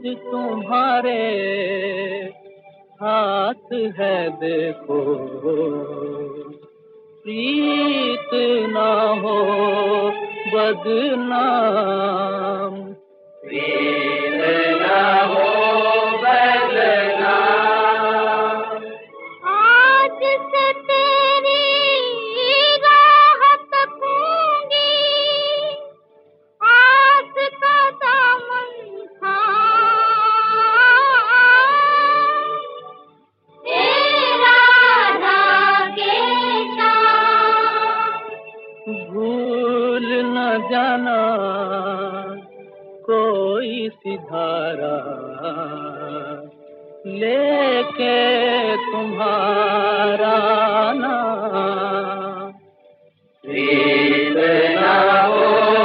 तुम्हारे हाथ है देखो, प्रीत ना हो बदनाम, प्रीत ना हो बदनाम। आज से तेरी राह तकूंगी, आस का दामन थाम, तेरा धागे शाम। भूल न जाना कोई सी धारा लेके तुम्हारा नाम, प्रीत ना हो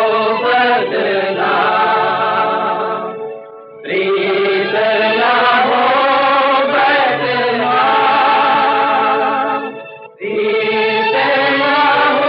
बदनाम, प्रीत ना हो बदनाम, प्रीत ना हो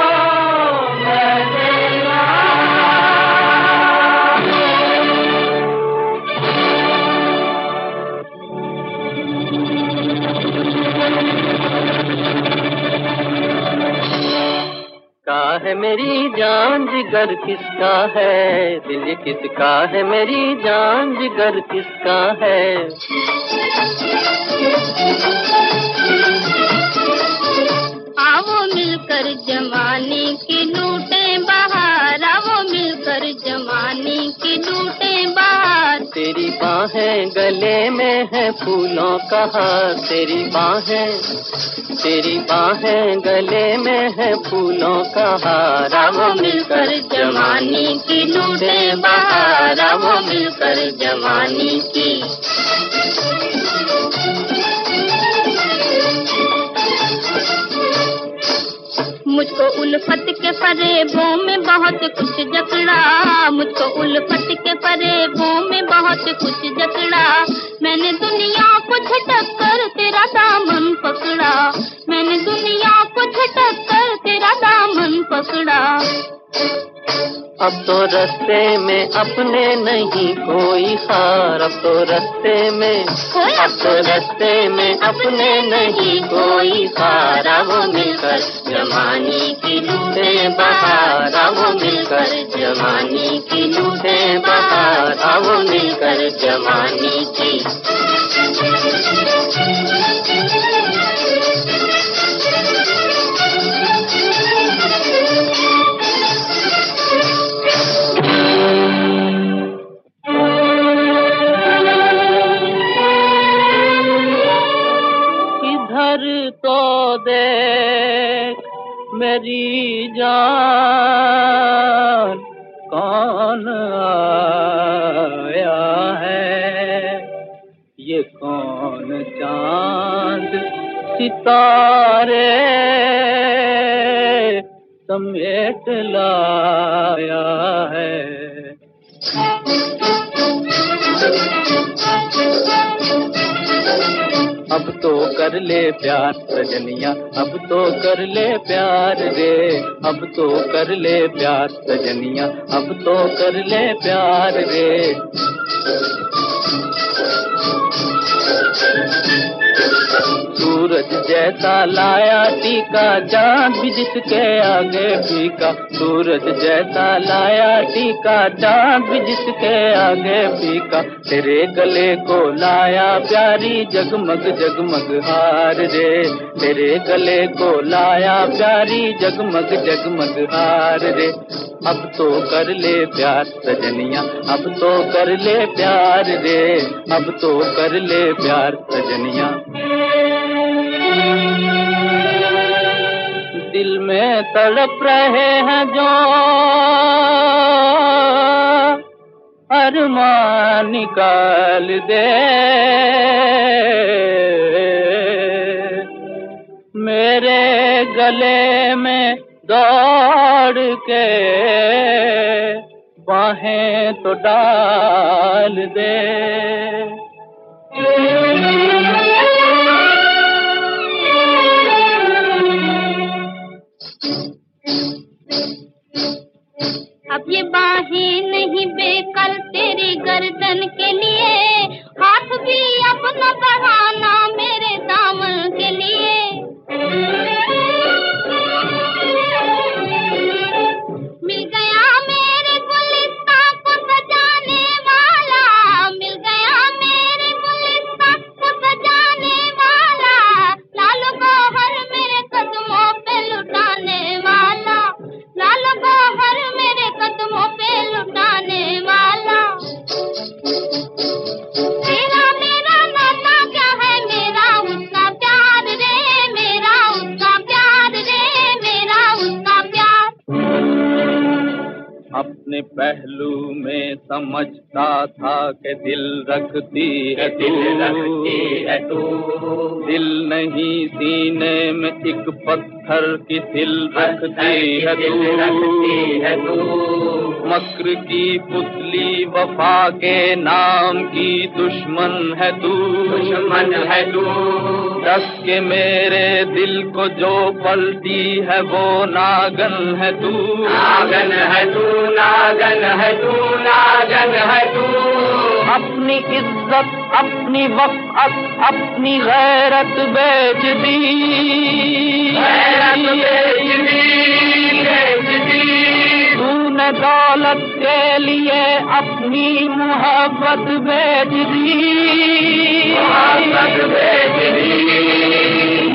का है मेरी जान जिगर किसका है, दिल ये किसका है, मेरी जान जिगर किसका है। आओ मिलकर जमाने की लूटे बहार, आओ मिलकर जमाने की लूटे बहार। तेरी बाहें गले में है फूलों का हार, तेरी बाहें गले में है फूलों का हार। आओ मिलकर जमाने की लूटे बहार, आओ मिलकर जमाने की। मुझको उल्फत के फरेबों में बहुत कुछ जकड़ा, मुझको उल्फत के फरेबों में बहुत कुछ जकड़ा। मैंने दुनिया को झटक कर तेरा दामन पकड़ा, मैंने दुनिया को झटक कर तेरा दामन पकड़ा। अब तो रास्ते में अपने नहीं कोई हार, अब तो रास्ते में अपने नहीं कोई हार। वो मिलकर जमाने की लूटे बहार, वो मिलकर जमाने की लूटे बहार, वो मिलकर जमाने की। तो देख मेरी जान कौन आया है, ये कौन चांद सितारे समेट लाया है। अब तो कर ले प्यार सजनिया, अब तो कर ले प्यार रे, अब तो कर ले प्यार सजनिया, अब तो कर ले प्यार रे। सूरज जैसा लाया टीका, चांद भी जिसके आगे फीका, सूरज जैसा लाया टीका, चांद भी जिसके आगे फीका। तेरे गले को लाया प्यारी जगमग जगमग हार रे, तेरे गले को लाया प्यारी जगमग जगमग हार रे। अब तो कर ले प्यार सजनिया, अब तो कर ले प्यार रे, अब तो कर ले प्यार सजनिया। दिल में तड़प रहे हैं जो अरमान निकाल दे, मेरे गले में दौड़ के बाहें तो डाल दे। अब ये बाहें नहीं बेकल तेरी गर्दन के लिए, अपने पहलू में समझता था कि दिल रखती है तू, दिल नहीं सीने में एक पत्थर की दिल रखती है तू, मक्र की पुतली वफा के नाम की दुश्मन है तू, दस के मेरे दिल को जो पलटी है वो नागन है तू, नागन है तू, नागन है तू, नागन है तू। अपनी इज्जत, अपनी वक़्त, अपनी गैरत बेच दी, गैरत बेच दी, बेच दी। तूने दौलत के लिए अपनी मोहब्बत बेच दी, मोहब्बत बेच दी।